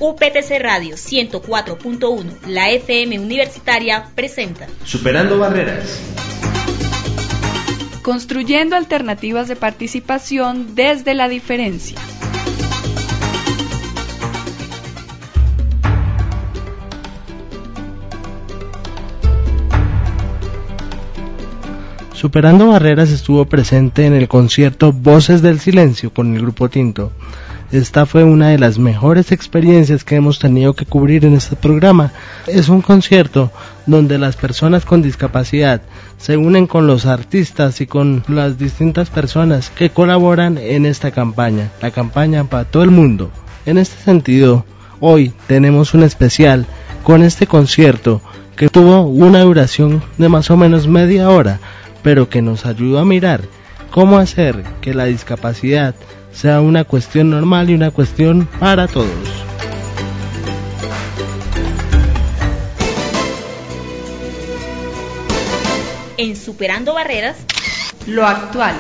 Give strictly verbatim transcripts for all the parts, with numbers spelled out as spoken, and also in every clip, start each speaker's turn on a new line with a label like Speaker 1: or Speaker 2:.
Speaker 1: U P T C Radio ciento cuatro punto uno, la F M Universitaria, presenta
Speaker 2: Superando Barreras.
Speaker 3: Construyendo alternativas de participación desde la diferencia.
Speaker 4: Superando Barreras estuvo presente en el concierto Voces del Silencio con el Grupo Tinto. Esta fue una de las mejores experiencias que hemos tenido que cubrir en este programa. Es un concierto donde las personas con discapacidad se unen con los artistas y con las distintas personas que colaboran en esta campaña, la campaña para todo el mundo. En este sentido, hoy tenemos un especial con este concierto que tuvo una duración de más o menos media hora, pero que nos ayudó a mirar cómo hacer que la discapacidad sea una cuestión normal y una cuestión para todos.
Speaker 1: En Superando Barreras,
Speaker 3: lo actual.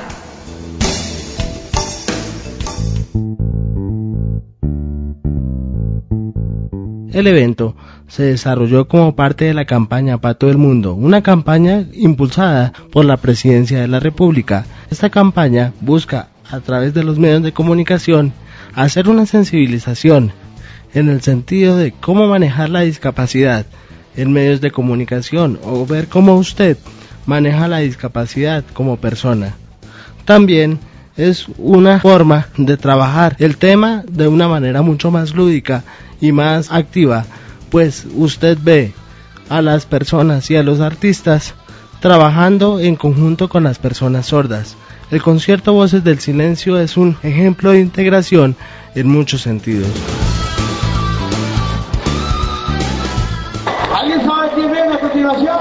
Speaker 4: El evento se desarrolló como parte de la campaña para todo el mundo, una campaña impulsada por la Presidencia de la República. Esta campaña busca, a través de los medios de comunicación, hacer una sensibilización en el sentido de cómo manejar la discapacidad en medios de comunicación o ver cómo usted maneja la discapacidad como persona. También es una forma de trabajar el tema de una manera mucho más lúdica y más activa, pues usted ve a las personas y a los artistas trabajando en conjunto con las personas sordas. El concierto Voces del Silencio es un ejemplo de integración en muchos sentidos.
Speaker 5: ¿Alguien sabe quién viene a continuación?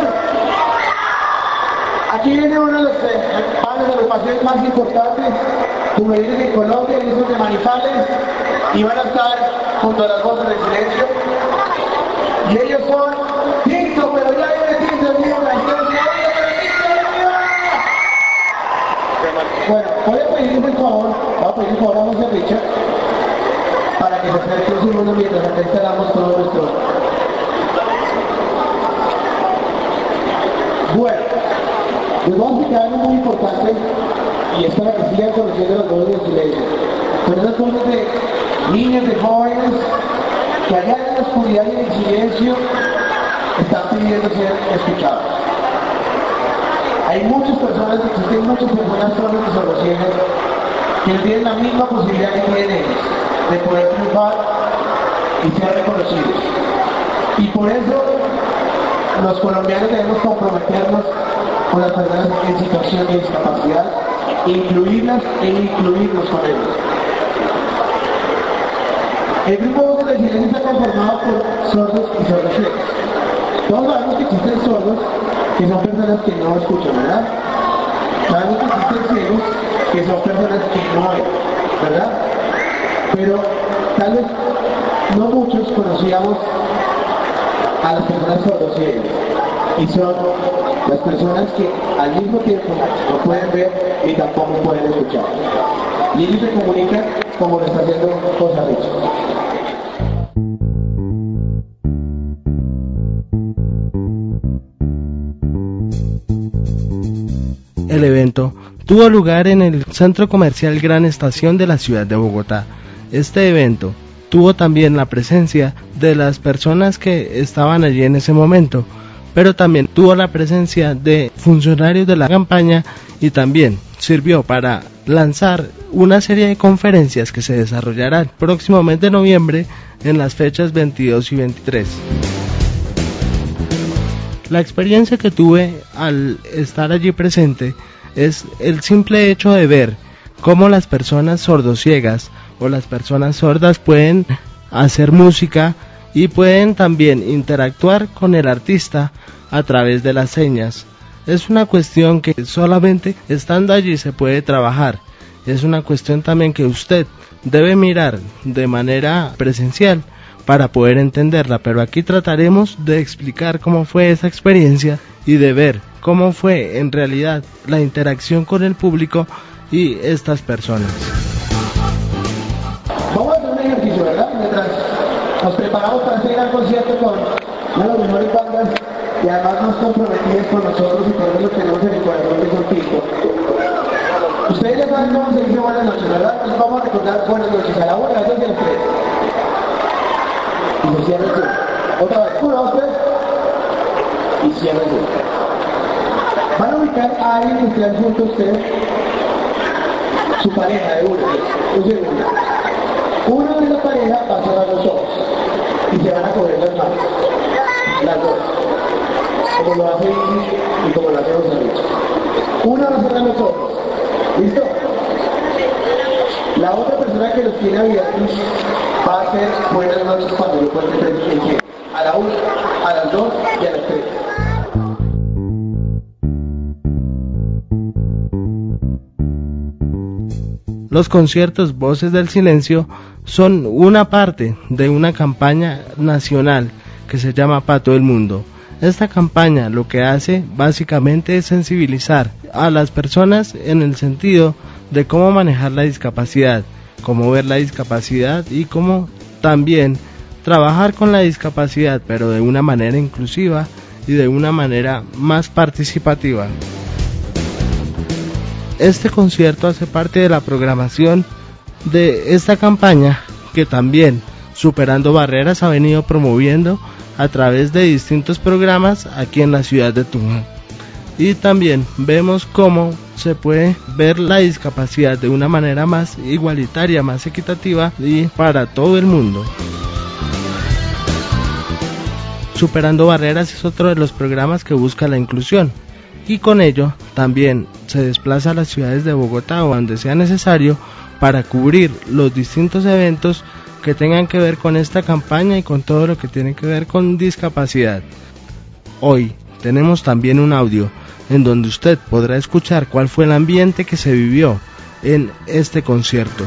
Speaker 5: Aquí viene uno de los padres de los pacientes más importantes, juveniles en Colombia, hijos de Manizales, y van a estar junto a las Voces del Silencio. Y ellos son Tinto, pero ya viene Tinto, viva la historia. Bueno, voy a pedir por favor, voy a pedir por favor a José Richard para que se acerque un segundo mientras acá instalamos todo nuestro. Bueno, les vamos a explicar algo muy importante y es para que sigan conociendo las Voces del Silencio. Son esas cosas de niños, de jóvenes que allá en la oscuridad y en el silencio están pidiendo ser escuchados. Hay muchas personas, existen muchas personas sordas y sordociegas que tienen la misma posibilidad que tienen ellos de poder triunfar y ser reconocidos. Y por eso los colombianos debemos comprometernos con las personas en situación de discapacidad, incluirlas e incluirnos con ellos. El grupo Voces del Silencio está conformado por sordos y sordociegas. Todos sabemos que existen sordos, que son personas que no escuchan, ¿verdad? Sabemos que existen ciegos, que son personas que no ven, ¿verdad? Pero tal vez no muchos conocíamos a las personas sordociegas, y son las personas que al mismo tiempo no pueden ver y tampoco pueden escuchar. Y ellos se comunican como lo está haciendo José Richard.
Speaker 4: El evento tuvo lugar en el Centro Comercial Gran Estación de la ciudad de Bogotá. Este evento tuvo también la presencia de las personas que estaban allí en ese momento, pero también tuvo la presencia de funcionarios de la campaña y también sirvió para lanzar una serie de conferencias que se desarrollarán próximamente en noviembre en las fechas veintidós y veintitrés. La experiencia que tuve al estar allí presente es el simple hecho de ver cómo las personas sordociegas o las personas sordas pueden hacer música y pueden también interactuar con el artista a través de las señas. Es una cuestión que solamente estando allí se puede trabajar. Es una cuestión también que usted debe mirar de manera presencial para poder entenderla, pero aquí trataremos de explicar cómo fue esa experiencia y de ver cómo fue en realidad la interacción con el público y estas personas.
Speaker 5: Vamos a hacer un ejercicio, ¿verdad? Mientras Nos preparamos para este gran concierto con una de las mejores bandas y además más comprometidas con nosotros y por eso lo tenemos en el corazón de Contigo. Ustedes ya saben cómo se dice buenas noches, ¿verdad? Entonces vamos a recordar buenas noches a la una, a las dos y a las tres. Y se cierra el sur. Otra vez, uno, dos, tres. Y cierra el sur. Van a ubicar a alguien que esté junto a ustedes, su pareja de una, un segundo. Uno de la pareja va a cerrar los ojos y se van a coger las manos, las dos, como lo hace Isis y como lo hacemos nosotros. Uno va a cerrar los ojos, ¿listo? La otra persona que los tiene abiertos va a hacer buenas noches cuando lo cuente tres y cien, a la una, a las dos y a las tres.
Speaker 4: Los conciertos Voces del Silencio son una parte de una campaña nacional que se llama Para Todo el Mundo. Esta campaña lo que hace básicamente es sensibilizar a las personas en el sentido de cómo manejar la discapacidad, cómo ver la discapacidad y cómo también trabajar con la discapacidad, pero de una manera inclusiva y de una manera más participativa. Este concierto hace parte de la programación de esta campaña que también Superando Barreras ha venido promoviendo a través de distintos programas aquí en la ciudad de Tunja. Y también vemos cómo se puede ver la discapacidad de una manera más igualitaria, más equitativa y para todo el mundo. Superando Barreras es otro de los programas que busca la inclusión. Y con ello también se desplaza a las ciudades de Bogotá o donde sea necesario para cubrir los distintos eventos que tengan que ver con esta campaña y con todo lo que tiene que ver con discapacidad. Hoy tenemos también un audio en donde usted podrá escuchar cuál fue el ambiente que se vivió en este concierto.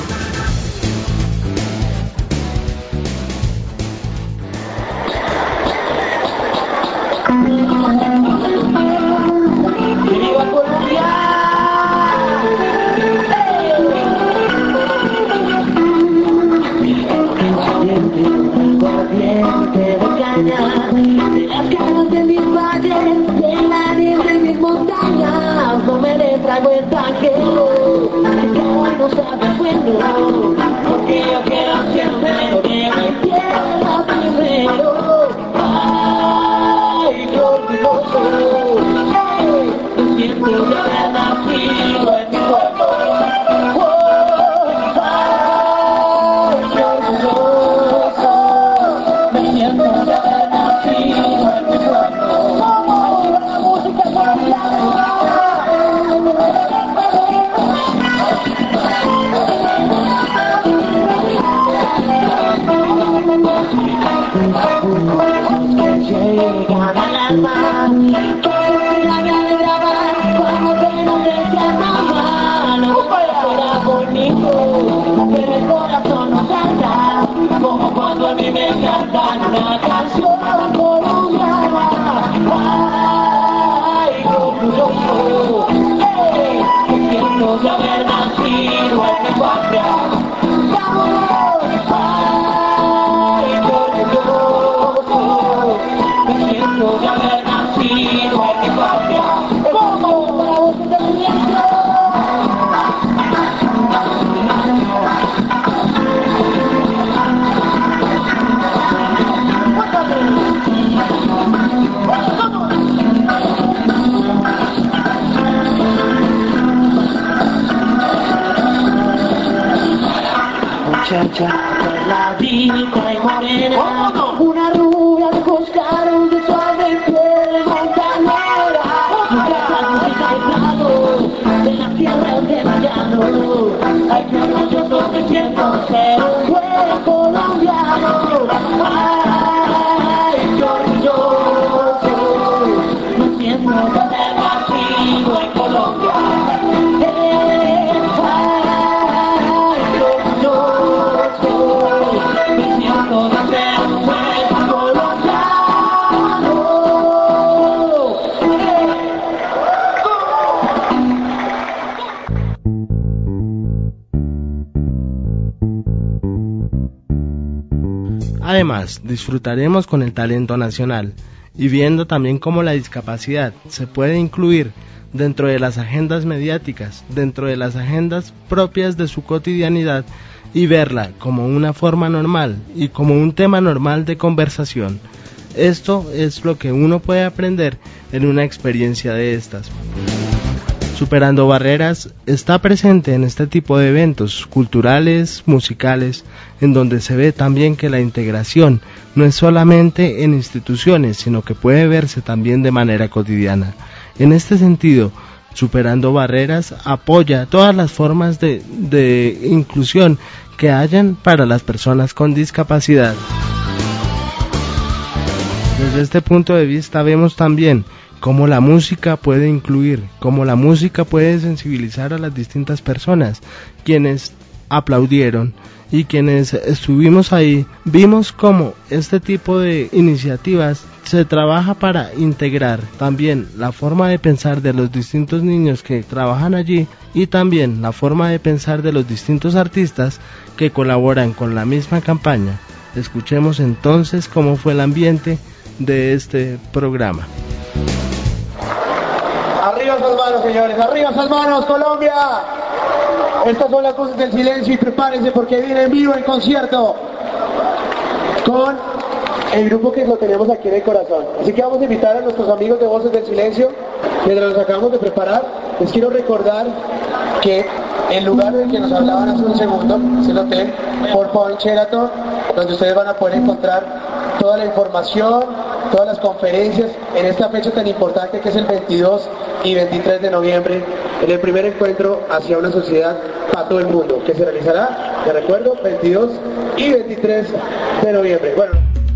Speaker 2: La vida y morena, una rubia de coscaron de suave piel montanera, música y prado, de las tierras de llano. Ay, que orgulloso me siento ser un buen colombiano. Ay, qué orgulloso me siento de haber nacido en Colombia.
Speaker 4: Además, disfrutaremos con el talento nacional y viendo también cómo la discapacidad se puede incluir dentro de las agendas mediáticas, dentro de las agendas propias de su cotidianidad y verla como una forma normal y como un tema normal de conversación. Esto es lo que uno puede aprender en una experiencia de estas. Superando Barreras está presente en este tipo de eventos culturales, musicales, en donde se ve también que la integración no es solamente en instituciones, sino que puede verse también de manera cotidiana. En este sentido, Superando Barreras apoya todas las formas de, de inclusión que hayan para las personas con discapacidad. Desde este punto de vista vemos también cómo la música puede incluir, cómo la música puede sensibilizar a las distintas personas. Quienes aplaudieron y quienes estuvimos ahí, vimos cómo este tipo de iniciativas se trabaja para integrar también la forma de pensar de los distintos niños que trabajan allí y también la forma de pensar de los distintos artistas que colaboran con la misma campaña. Escuchemos entonces cómo fue el ambiente de este programa.
Speaker 5: Arriba esas manos, señores, arriba esas manos, Colombia. Estas son las voces del silencio y prepárense porque viene en vivo el concierto con el grupo que lo tenemos aquí en el corazón. Así que vamos a invitar a nuestros amigos de Voces del Silencio. Mientras los acabamos de preparar, les quiero recordar que el lugar del que nos hablaban hace un segundo es el hotel Four Point Sheraton, donde ustedes van a poder encontrar toda la información, todas las conferencias en esta fecha tan importante que es el veintidós y veintitrés de noviembre, en el primer encuentro hacia una sociedad para todo el mundo, que se realizará, te recuerdo, veintidós y veintitrés de noviembre. Bueno.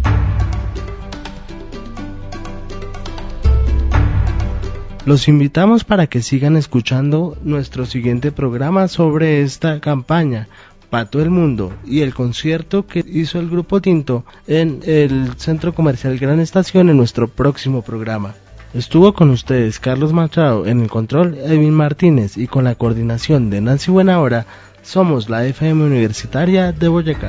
Speaker 4: Los invitamos para que sigan escuchando nuestro siguiente programa sobre esta campaña para todo el mundo y el concierto que hizo el Grupo Tinto en el Centro Comercial Gran Estación en nuestro próximo programa. Estuvo con ustedes Carlos Machado en el control, Edwin Martínez, y con la coordinación de Nancy Buenahora, somos la F M Universitaria de Boyacá.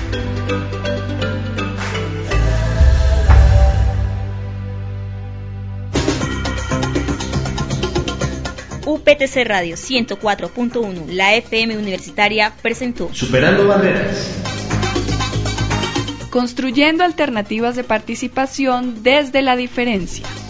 Speaker 1: U P T C Radio ciento cuatro punto uno, la F M Universitaria, presentó
Speaker 4: Superando Barreras.
Speaker 3: Construyendo alternativas de participación desde la diferencia.